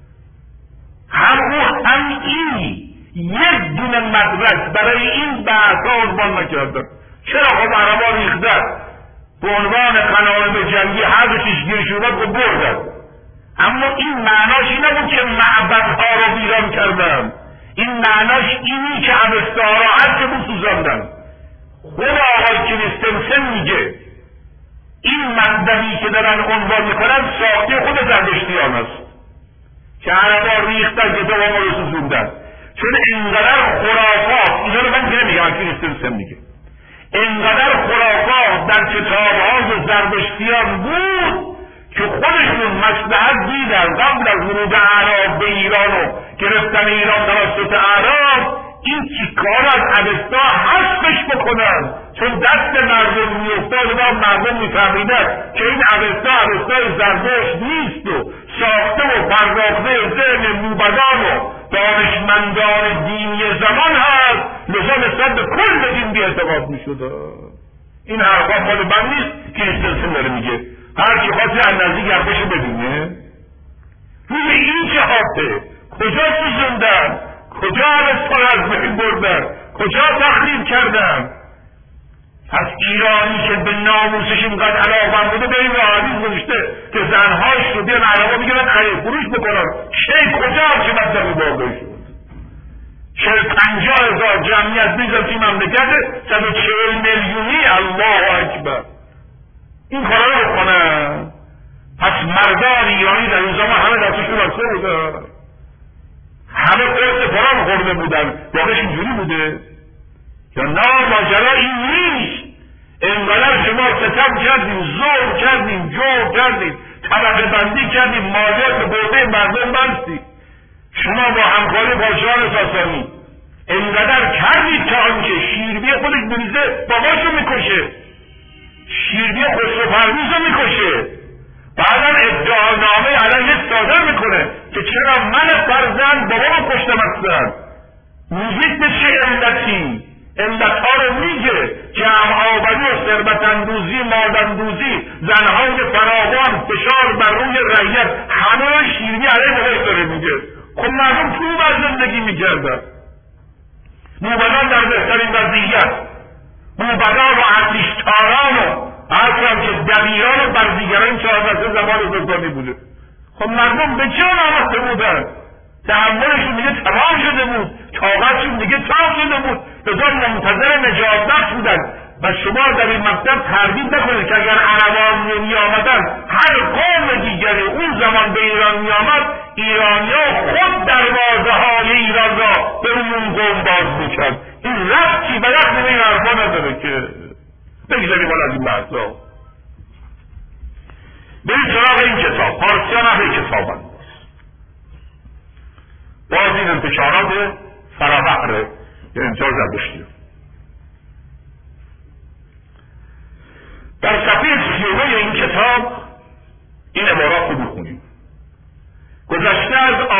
هم او هم این یک دونه مدرک برای این بحثا عنوان نکردن. چرا خب عربا ریختن به عنوان قناعت جنگی هر چیز گیر شده رو بردن، اما این معناش این نبود که معبدها رو ویران کردن. این معناش اینی که اوستا را هر که بود سوزاندن. خود آقای کریستنسن میگه این مبدعی که دارن عنوان میکنن ساخته خود زردشتیان است که عربا ریختن که دوام رو سوزوندن. چون اینقدر خرافات، اینا رو من که نمیگم، کریستنسن میگه اینقدر خرافات در کتاب‌های زردشتیان بود که خودشون مصلحت دیدن قبل از ورود اعراب به ایران و گرفتن ایران توسط اعراب این چیکار از اوستا حذفش بکنن، چون دست مردم میافتاد و مردم میفهمیدن که این اوستا اوستای زردشت نیست و ساخته و پرداخته ذهن موبدان و دانشمندان دینی زمان هست، لذا نسبت به کل دین بی‌اعتقاد میشد. این حرفا مال من نیست، کریستنسن داره میگه. هر کی خواست از نزدیک حرفشو بدونه روی این جهاته کجا سوزوندن، کجا اوستا رو از بین بردن، کجا تخریب کردن. پس ایرانی که به ناموسش اینقدر علاقه‌مند بوده به این حدیث گذاشته که زنهاش رو بیان عربا میگیرن خرید فروش بکنن. چه کجا چه مطلبی واقع شد؟ چهل پنجاه هزار جمعیت میزن توی مملکت صد و چهل میلیونی، الله اکبر، این کارا رو بکنن. پس مردان ایرانی در این زمان همه دستشون بسته بودن، همه قرص فرام خورده بودن. واقعش اینجوری بوده یا نه؟ ماجرا این نیست. انقدر شما ستم کردیم، ظلم کردیم، جور کردیم، طبقه بندی کردیم، مالیات به گرده مردم بستی. شما با همکاری پادشاهان ساسانی انقدر کردید تا آنکه شیربی خودش بریزه باباشو میکشه، شیربی خسرو پرویز رو میکشه، بعدا ادعانامه علیه صادر میکنه که چرا من فرزند بابامو کشتم اصلا. میگید به چه علتی؟ علتها رو میگه، جمع آوری و ثروت اندوزی، مال اندوزی، زنهای فراوان، فشار بر روی رعیت، همه شیربی علیه باباش داره میگه. خب مردم تو بر زندگی میکردن، موبدان در بهترین وضعیت، موبدان و ارتشتاران و هرچند که دبیران و برزیگران چهارده زمان سلطانی بوده. خب مردم به جان آمده بودن، تحملشون دیگه تمام شده بود، طاقتشون دیگه تمام شده بود، لذا منتظر نجات بخش بودن. و شما در این مقطع تردید نکنید که اگر عربان نمی آمدن هر قوم دیگری اون زمان به ایران می آمد، ایرانیا خود دروازه های ایران را به اون قوم باز میکرد. این ربطی به رقم این حرفا نداره که بگذاریم از این بحثا. برید سراغ این کتاب، پارسیان اهل کتابند. باز این انتشارات فرابحره که انتشار زردشتی. در صفحه سی و دو این کتاب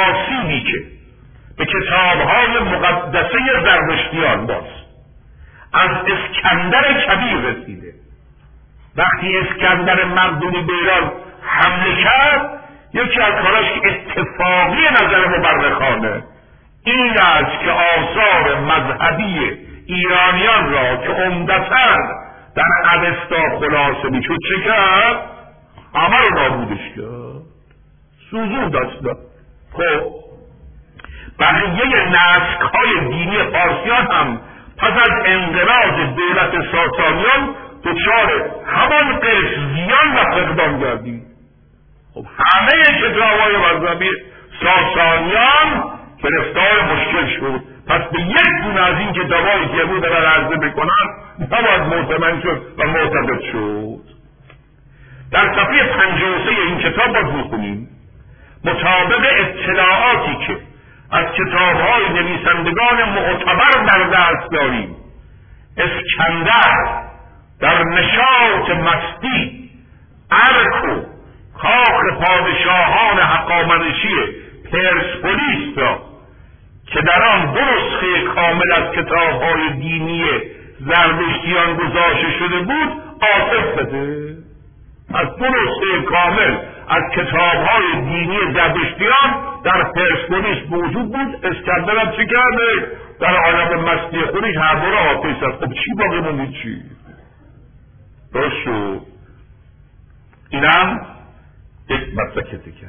آسیبی که به کتابهای مقدسه زردشتیان باز از اسکندر کبیر رسیده. وقتی اسکندر مقدونی به ایران حمله کرد، یکی از کاراش که اتفاقی نظر مورخانه این است که آثار مذهبی ایرانیان را که عمدتاً در اوستا خلاصه میشد چه کرد؟ همه رو نابودش کرد، سوزون داشت. خب بقیه نسک‌های دینی فارسیان هم پس از انقراض دولت ساسانیان دچار همان قسط زیان و فقدان گردید. خب همه کتاب‌های مذهبی ساسانیان گرفتار مشکل شد. پس به یک دونه از این کتاب‌هایی که بود در عرضه بکنن نباید معتمد شد و معتقد شد. در صفحه پنجاه و سه این کتاب باز می‌خونیم مطابق اطلاعاتی که از کتاب‌های نویسندگان معتبر در دست داریم، اسکندر در نشاط مستی ارک و کاخ پادشاهان حقامنشی پرسپولیس را که در آن دو نسخه کامل از کتاب‌های دینی زردشتیان گذاشته شده بود آصف بده. از دو نسخه کامل از کتاب‌های دینی زردشتیان در پرسپولیس موجود بود. اسکندر هم چی کرده؟ در عالم مستی خودش هر دو را آتش زد. خب چی باقی موندید؟ چی؟ درست شد. اینم یک مسلک دیگر.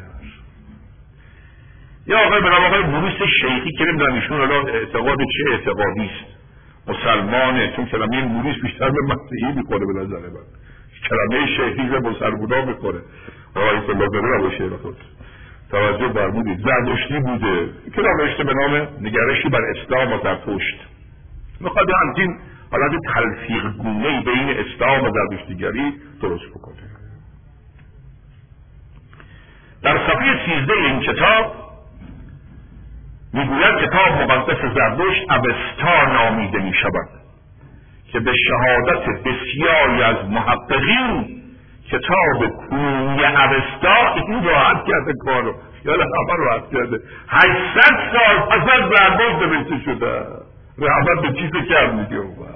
یا آقای به نام آقای بروس شیخی که نمیدونم ایشون الان اعتقاد چه اعتقادی است، مسلمانه، چون کلمه بروس بیشتر به مسیحی میخوره به نظر من، کلمه شیخی به مسلمونا میخوره. آقای فلازره رو باشه بخود توجه برمودید زردشتی بوده که نوشته به نام نگرشی بر اسلام و زرتشت. میخواد همچین حالت تلفیق گونه‌ای بین اسلام و زردشتیگری درست بکنه. در صفحه سیزده این کتاب میگوید کتاب مقدس زردشت اوستا نامیده میشود که به شهادت بسیاری از محققین کتاب کنونی اوستا این راحت کرده کارو، یالا همه راحت کرده. هشتصد سال پس از زردشت نوشته شده. رحمت به چیز کرد میگه اون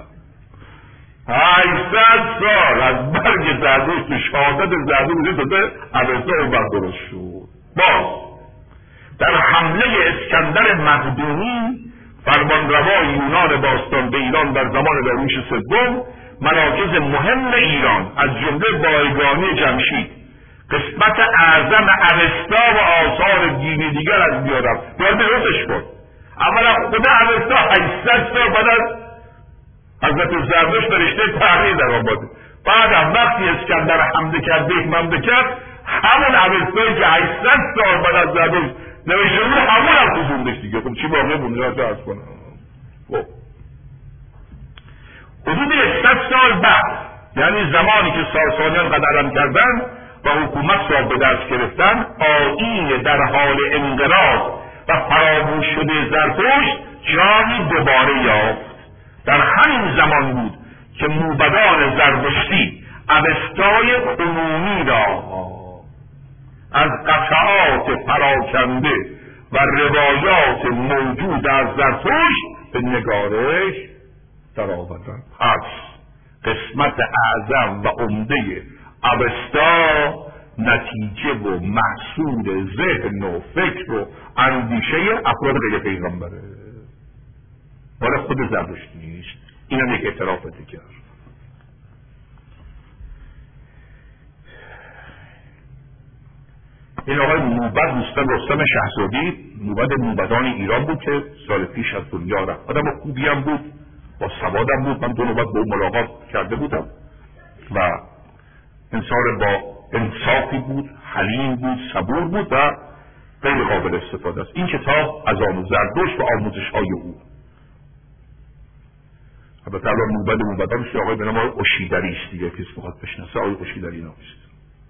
هشتصد سال از مرگ زردشت به شهادت زردشت داده اوستا اون وقت درست شد. باز در حمله اسکندر مقدونی فرمانروای یونان باستان به ایران در زمان داریوش سوم، مراکز مهم ایران از جمله بایگانی جمشید، قسمت اعظم اوستا و آثار دینی دیگر از میادم باید درستش کن. اولا خود اوستا هشتصد سال بعد از حضرت زردشت به رشته تحریر در آمده. بعد هم وقتی اسکندر حمله کرد به مملکت، همون اوستایی که هشتصد سال بعد از زردشت نوشته بود همون هم خوزوندش دیگه. خب چی باقی بونده را عرض کنم. خب حدود صد سال بعد، یعنی زمانی که ساسانیان قدرم کردن و حکومت را به دست گرفتن، آیین در حال انقراض و فراموش شده زرتشت جایی دوباره یافت. در همین زمان بود که موبدان زردشتی اوستای کنونی را از قطعات پراکنده و روایات موجود از زرتشت به نگارش در آوردن. پس قسمت اعظم و عمده اوستا نتیجه و محصول ذهن و فکر و اندیشه افراد غیر پیغمبره، ولی خود زردشت نیست. این هم یک اعتراف دیگر. این آقای موبد رستم رستم شهزادی موبد موبدان ایران بود که سال پیش از دنیا رفت. آدم خوبی هم بود، با سوادم بود. من دو نوبت با ملاقات کرده بودم و انسان با انصافی بود، حلیم بود، صبور بود و خیلی قابل استفاده است. این کتاب از آن زردشت و آموزش های او. البته الان موبد موبدانش آقای به نام آقای اشیدری است دیگه، کسی بخواد بشناسه آقای اشیدری نامست.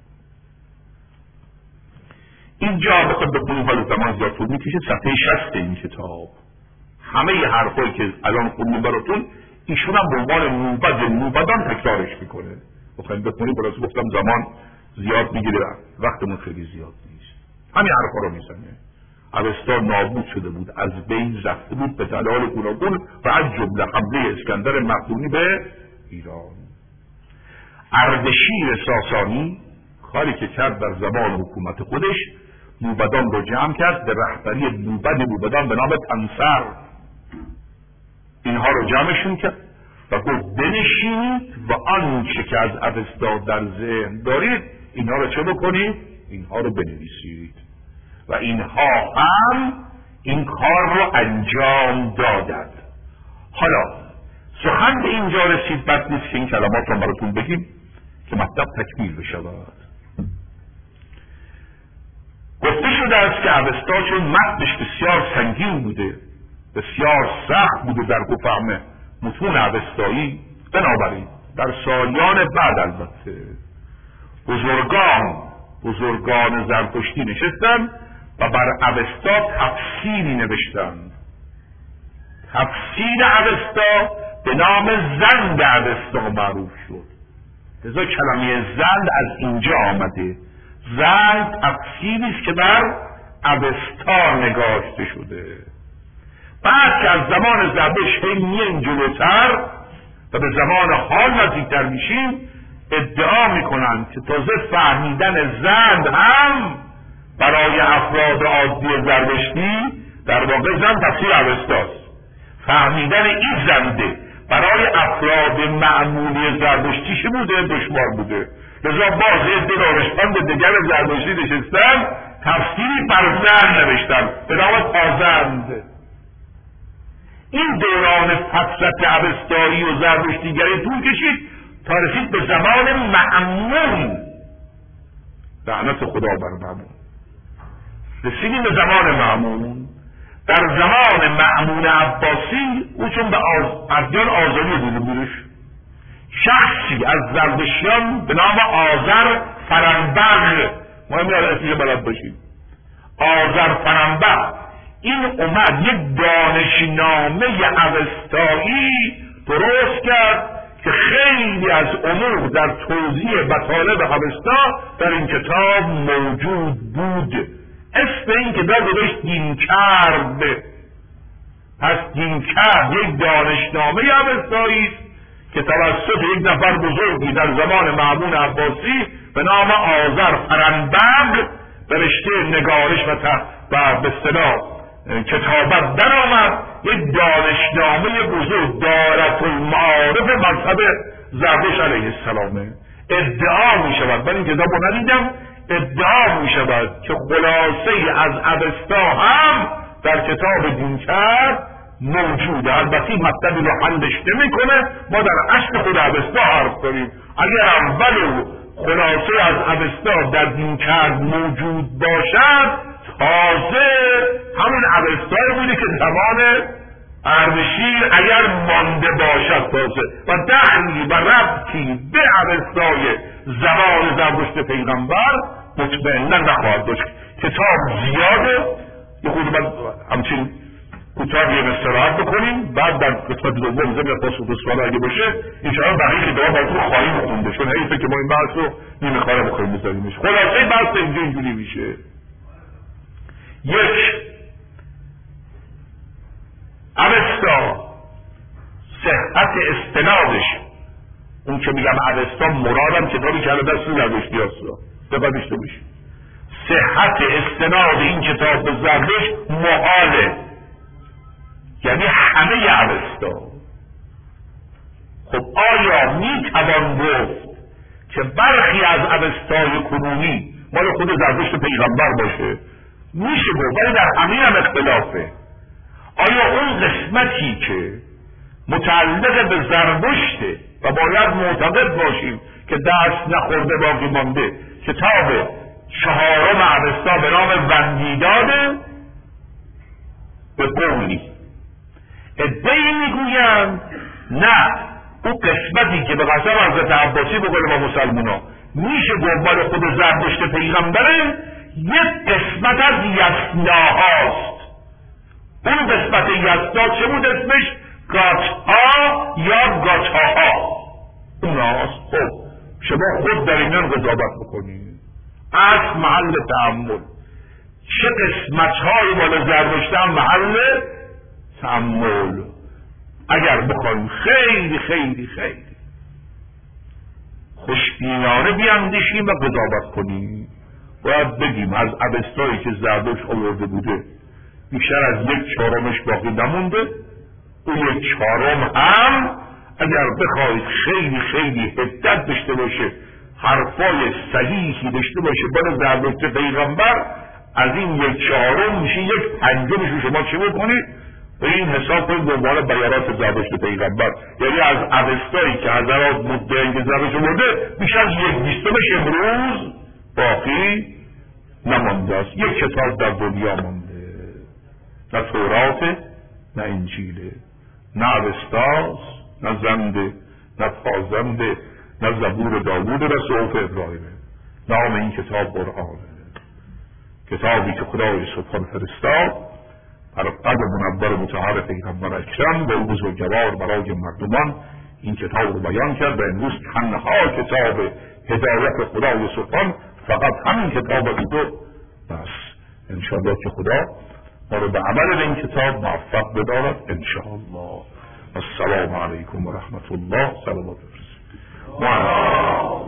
اینجا بخواد به قلوب زمان زیاد طول میکشه. صفحه شصت این کتاب همه حرفایی که الان خوندیم براتون ایشون هم به عنوان موبد موبدان تکرارش میکنه. بخواید بخونید برای گفتم زمان زیاد میگیره، وقتمون خیلی زیاد نیست. همین حرفا رو میزنه. اوستا نابود شده بود، از بین رفته بود به دلال گوناگون و از جمله حمله اسکندر مقدونی به ایران. اردشیر ساسانی کاری که کرد در زمان حکومت خودش، موبدان رو جمع کرد به رهبری موبد موبدان به نام تنسر. اینها رو جمعشون کرد و گفت بنشینید و آنچه که از اوستا در ذهن دارید اینها رو چه بکنید؟ اینها رو بنویسید. و اینها هم این کار رو انجام دادند. حالا سخن به اینجا رسید، بد نیست که این کلمات رو براتون بگیم که مطلب تکمیل بشود. گفته شده است که اوستا چون متنش بسیار سنگین بوده، بسیار سخت بوده در فهم متون اوستایی، بنابراین در سالیان بعد البته بزرگان بزرگان زرتشتی نشستن و بر اوستا تفسیری نوشتند. تفسیر اوستا به نام زند اوستا معروف شد. لذا کلمه زند از اینجا آمده. زند تفسیری است که بر اوستا نگاشته شده. بعد که از زمان زرتشت میایم جلوتر و به زمان حال نزدیکتر میشیم، ادعا میکنند که تازه فهمیدن زند هم برای افراد عادی زرتشتی در واقع زند تفسیر اوستاست. فهمیدن این زنده برای افراد معمولی زرتشتی بوده دشوار بوده. لذا باز عده دانشمند دیگر زرتشتی نشستن تفسیری بر زند نوشتن به نام تازند. این دوران فترت اوستایی و زرتشتیگری طول کشید تا رسید به زمان مأمون. لعنت خدا بر مأمون. رسیدیم به زمان مأمون. در زمان مأمون عباسی او چون به ادیان آزادی دیده بودش، شخصی از زردشتیان به نام آذر فرنبغ، ما همین اسمش بلد باشیم، آذر فرنبغ، این اومد یک دانشنامه اوستایی درست کرد که خیلی از امور در توضیح مطالب اوستا در این کتاب موجود بود. اسم این کتاب گذاشت دینکرد. پس دینکرد یک دانشنامه اوستایی است که توسط یک نفر بزرگی در زمان مأمون عباسی به نام آذر فرنبغ به رشته نگارش و و به اصطلاح کتابت در آمد. یک دانشنامه بزرگ دارت المعارف مذهب زرتشت علیه السلامه. ادعا می شود، من این کتاب رو ندیدم، ادعا می شود که خلاصه از اوستا هم در کتاب دینکرد موجوده. البته مطلبی رو حلش نمیکنه، ما در اصل خود اوستا حرف داریم. اگر اول خلاصه از اوستا در دینکرد موجود باشد، تازه همون اوستایی بوده که زمان اردشیر اگر مانده باشد تازه و دخلی و ربطی به اوستای زمان زرتشت پیغمبر مطمئنا نخواهد داشت. کتاب زیاده، یه خود من همچین کوتاه یه استراحت بکنیم، بعد در قسمت دوم زمین پاسخ به سوال اگه باشه انشاءالله بقیه کتاب براتون خواهیم خونده، چون حیفه که ما این بحث رو نیمه کاره بخوریم بذاریمش. خلاصه بحث اینجا اینجوری میشه. یک، اوستا صحت استنادش، اون که میگم اوستا مرادم کتابی که الان دست زرتشتی هست، دقت داشته باشید. صحت استناد این کتاب به زرتشت محاله، یعنی همه اوستا. خب آیا میتوان گفت که برخی از اوستای کنونی مال خود زرتشت پیغمبر باشه؟ میشه گفت، ولی در همین هم اختلافه. آیا اون قسمتی که متعلق به زرتشته و باید معتقد باشیم که دست نخورده باقی مانده، کتاب چهارم اوستا به نام وندیداده، به قولی عده‌ای میگویند نه، اون قسمتی که به قسم حضرت عباسی بقول با مسلمونا میشه گفت مال خود زرتشت پیغمبره، یک قسمت از یسناهاست. اون قسمت یسنا چه بود اسمش؟ گاتها یا گاتاها اوناست. خب شما خود در اینان قضاوت بکنید. از محل تأمل چه قسمت‌های مال زرتشت هم محل تأمل. اگر بخوایم خیلی خیلی خیلی خوشبینانه بیاندیشیم و قضاوت کنیم، باید بگیم از اوستایی که زرتشت آورده بوده بیشتر از یک چهارمش باقی نمونده. اون یک چهارم هم اگر بخواید خیلی خیلی حدت داشته باشه، حرفای صحیحی داشته باشه بر زرتشت پیغمبر، از این یک چهارم میشه یک پنجمش. شما چه بکنید؟ به این حساب کنید دنبال بیانات زرتشت پیغمبر، یعنی از اوستایی که حضرات مدعی که زرتشت آورده بیشتر از یک بیستمش امروز باقی نمانده است. یک کتاب در دنیا مانده، نه تورات نه انجیله، نه اوستاست نه زنده نه پازنده نه زبور داوود نه صحف ابراهیمه. نام این کتاب قرآنه، کتابی که خدای سبحان فرستاد بر قد منور مطهر پیغمبر اکرم به او بزرگوار برای مردمان این کتاب رو بیان کرد. و امروز تنها کتاب هدایت خدای سبحان فقط همین کتاب بوده. بس انشاءالله که خدا ما رو به عمل به این کتاب موفق بدارد انشاءالله. السلام علیکم و رحمت الله. صلوات بفرستید.